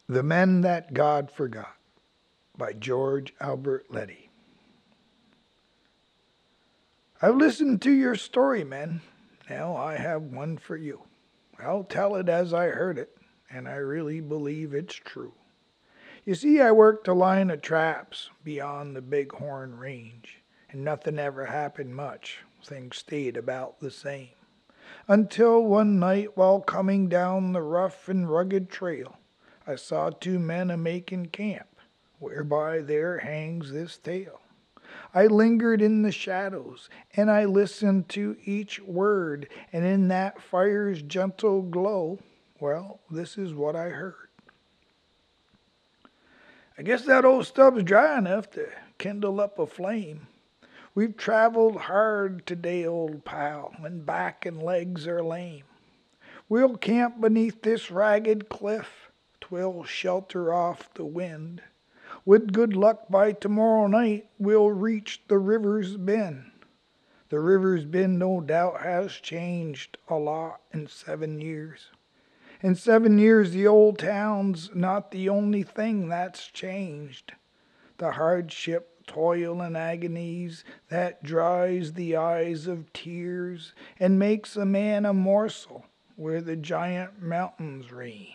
The Men That God Forgot by George Albert Letty. I've listened to your story, men. Now I have one for you. I'll tell it as I heard it, and I really believe it's true. You see, I worked a line of traps beyond the Bighorn Range, and nothing ever happened much. Things stayed about the same. Until one night, while coming down the rough and rugged trail, I saw two men a-making camp, whereby there hangs this tale. I lingered in the shadows, and I listened to each word, and in that fire's gentle glow, well, this is what I heard. I guess that old stub's dry enough to kindle up a flame. We've traveled hard today, old pal, and back and legs are lame. We'll camp beneath this ragged cliff. 'Twill shelter off the wind. With good luck by tomorrow night we'll reach the river's bend. The river's bend no doubt has changed a lot in 7 years. In 7 years the old town's not the only thing that's changed. The hardship, toil, and agonies that dries the eyes of tears and makes a man a morsel where the giant mountains reign.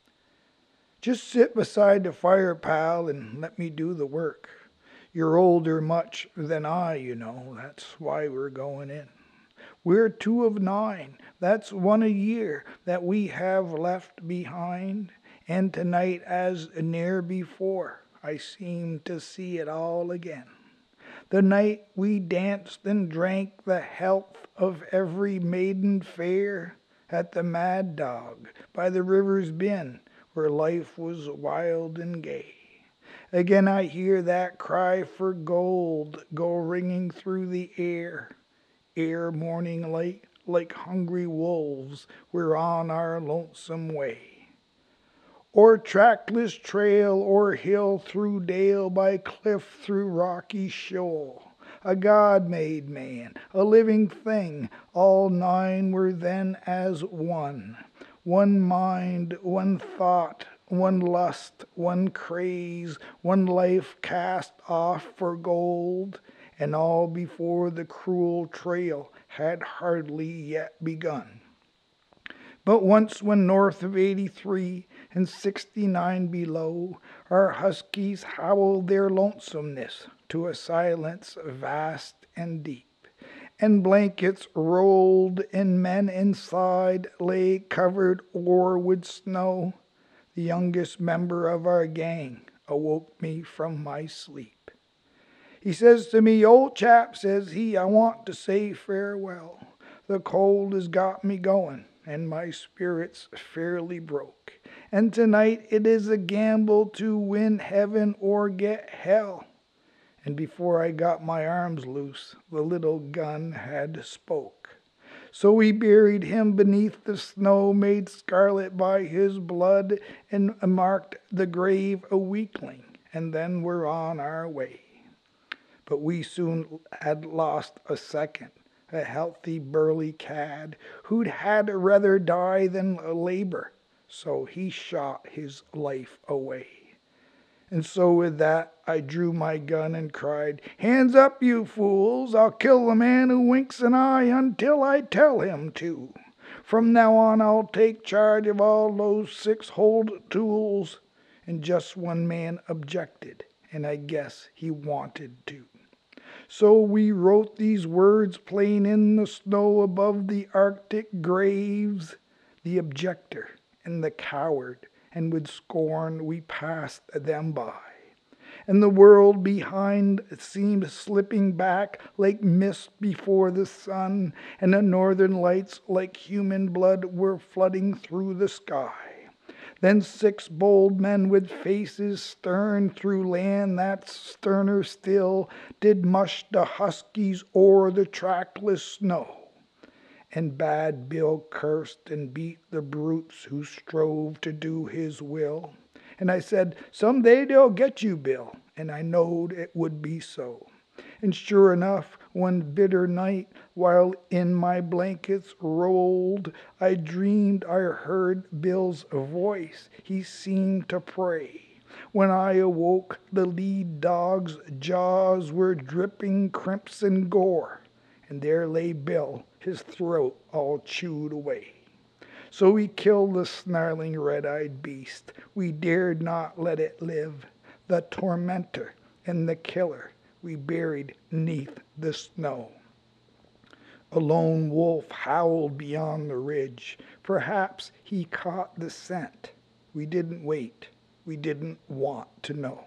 Just sit beside the fire, pal, and let me do the work. You're older much than I, you know. That's why we're going in. We're 2 of 9. That's 1 a year that we have left behind. And tonight, as ne'er before, I seem to see it all again. The night we danced and drank the health of every maiden fair at the Mad Dog by the river's bend, where life was wild and gay. Again I hear that cry for gold go ringing through the air. Ere morning light, like hungry wolves, we're on our lonesome way. O'er trackless trail, o'er hill, through dale, by cliff, through rocky shoal, a God-made man, a living thing, all 9 were then as one. One mind, one thought, one lust, one craze, one life cast off for gold, and all before the cruel trail had hardly yet begun. But once when north of 83 and 69 below, our huskies howled their lonesomeness to a silence vast and deep, and blankets rolled and men inside lay covered o'er with snow, the youngest member of our gang awoke me from my sleep. He says to me, "Old chap," says he, "I want to say farewell. The cold has got me going, and my spirits fairly broke. And tonight it is a gamble to win heaven or get hell." And before I got my arms loose, the little gun had spoke. So we buried him beneath the snow, made scarlet by his blood, and marked the grave a weakling, and then we're on our way. But we soon had lost a second, a healthy burly cad, who'd had rather die than labor, so he shot his life away. And so with that I drew my gun and cried, "Hands up, you fools! I'll kill the man who winks an eye until I tell him to. From now on I'll take charge of all those 6-holed tools." And just one man objected, and I guess he wanted to. So we wrote these words plain in the snow above the Arctic graves, the objector and the coward, and with scorn we passed them by. And the world behind seemed slipping back like mist before the sun, and the northern lights like human blood were flooding through the sky. Then 6 bold men with faces stern through land that's sterner still did mush the huskies o'er the trackless snow. And Bad Bill cursed and beat the brutes who strove to do his will. And I said, "Some day they'll get you, Bill," and I knowed it would be so. And sure enough, One bitter night, while in my blankets rolled, I dreamed I heard Bill's voice. He seemed to pray. When I awoke, the lead dog's jaws were dripping crimson gore, and there lay Bill, his throat all chewed away. So we killed the snarling red-eyed beast. We dared not let it live. The tormentor and the killer we buried 'neath the snow. A lone wolf howled beyond the ridge. Perhaps he caught the scent. We didn't wait. We didn't want to know.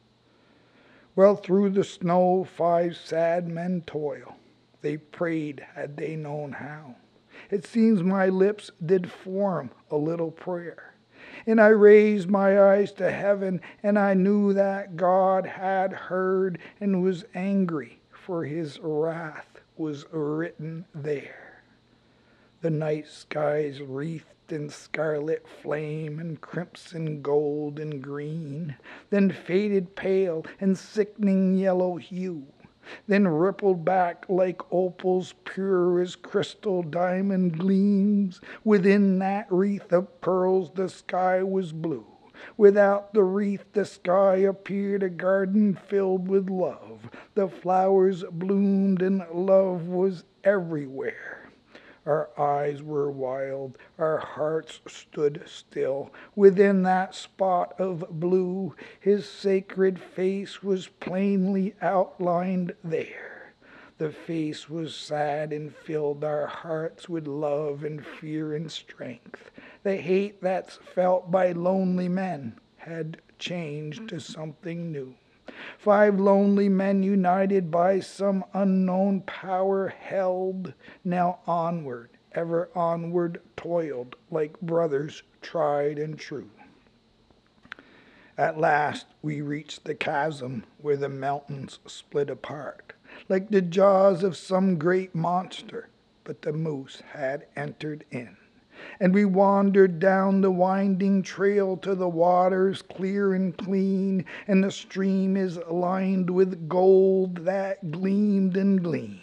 Well, through the snow 5 sad men toil. They prayed had they known how. It seems my lips did form a little prayer. And I raised my eyes to heaven, and I knew that God had heard and was angry, for his wrath was written there. The night skies wreathed in scarlet flame and crimson gold and green, then faded pale and sickening yellow hue, then rippled back like opals pure as crystal diamond gleams. Within that wreath of pearls the sky was blue. Without the wreath the sky appeared a garden filled with love. The flowers bloomed and love was everywhere. Our eyes were wild, our hearts stood still. Within that spot of blue, his sacred face was plainly outlined there. The face was sad and filled our hearts with love and fear and strength. The hate that's felt by lonely men had changed to something new. 5 lonely men united by some unknown power held, now onward, ever onward toiled like brothers tried and true. At last we reached the chasm where the mountains split apart, like the jaws of some great monster, but the moose had entered in. And we wandered down the winding trail to the waters clear and clean, and the stream is lined with gold that gleamed and gleamed.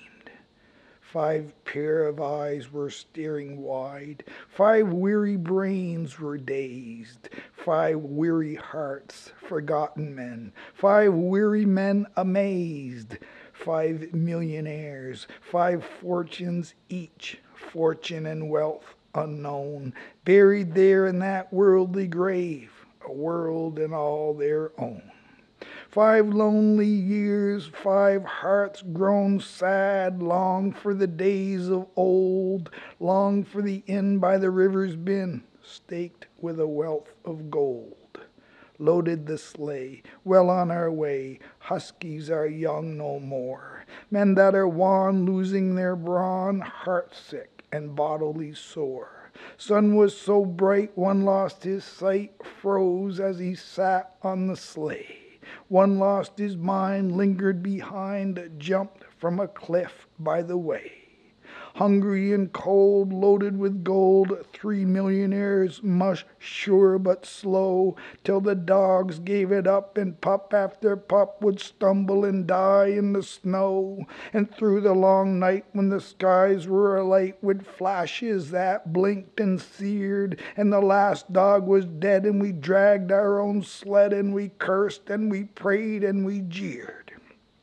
5 pair of eyes were staring wide, 5 weary brains were dazed, 5 weary hearts, forgotten men, 5 weary men amazed, 5 millionaires, 5 fortunes each, fortune and wealth unknown, buried there in that worldly grave, a world and all their own. 5 lonely years, 5 hearts grown sad, long for the days of old, long for the inn by the river's been, staked with a wealth of gold. Loaded the sleigh, well on our way, huskies are young no more, men that are wan, losing their brawn, heartsick and bodily sore. Sun was so bright one lost his sight, froze as he sat on the sleigh. One lost his mind, lingered behind, jumped from a cliff by the way. Hungry and cold, loaded with gold, 3 millionaires mush sure but slow, till the dogs gave it up, and pup after pup would stumble and die in the snow. And through the long night, when the skies were alight with flashes that blinked and seared, and the last dog was dead, and we dragged our own sled, and we cursed and we prayed and we jeered.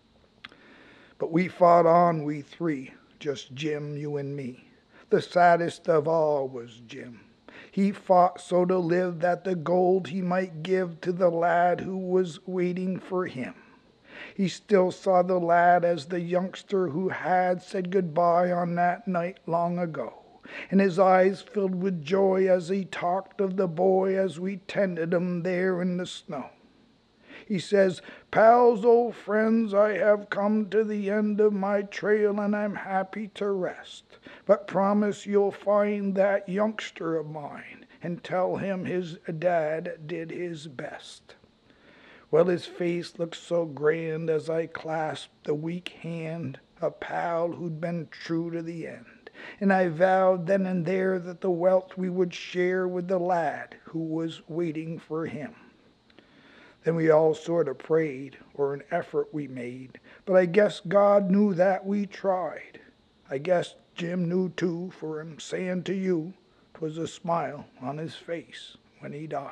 But we fought on, we 3. Just Jim, you and me. The saddest of all was Jim. He fought so to live that the gold he might give to the lad who was waiting for him. He still saw the lad as the youngster who had said goodbye on that night long ago, and his eyes filled with joy as he talked of the boy as we tended him there in the snow. He says, "Pals, old friends, I have come to the end of my trail, and I'm happy to rest. But promise you'll find that youngster of mine and tell him his dad did his best." Well, his face looked so grand as I clasped the weak hand of pal who'd been true to the end. And I vowed then and there that the wealth we would share with the lad who was waiting for him. Then we all sort of prayed, or an effort we made, but I guess God knew that we tried. I guess Jim knew too, for him saying to you, 'twas a smile on his face when he died.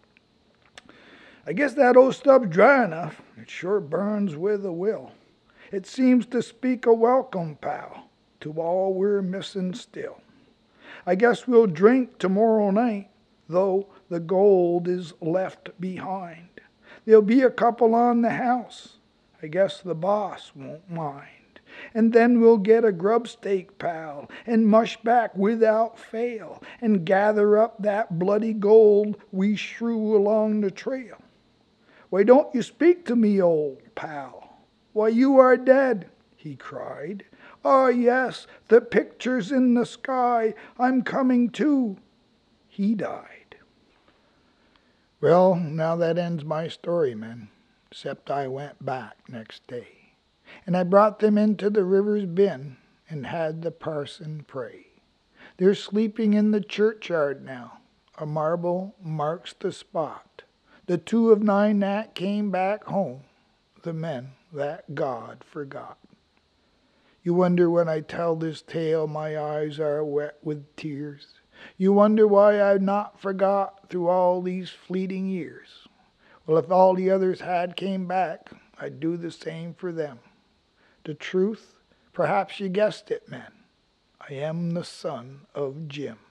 I guess that old stub's dry enough, it sure burns with a will. It seems to speak a welcome, pal, to all we're missing still. I guess we'll drink tomorrow night, though the gold is left behind. There'll be a couple on the house, I guess the boss won't mind. And then we'll get a grub stake, pal, and mush back without fail, and gather up that bloody gold we shrew along the trail. Why don't you speak to me, old pal? Why, you are dead, he cried. Ah, yes, the picture's in the sky, I'm coming to. He died. Well, now that ends my story, men, except I went back next day. And I brought them into the river's bin and had the parson pray. They're sleeping in the churchyard now. A marble marks the spot. The two of nine that came back home, the men that God forgot. You wonder when I tell this tale my eyes are wet with tears. You wonder why I've not forgot through all these fleeting years. Well, if all the others had came back, I'd do the same for them. The truth, perhaps you guessed it, men. I am the son of Jim.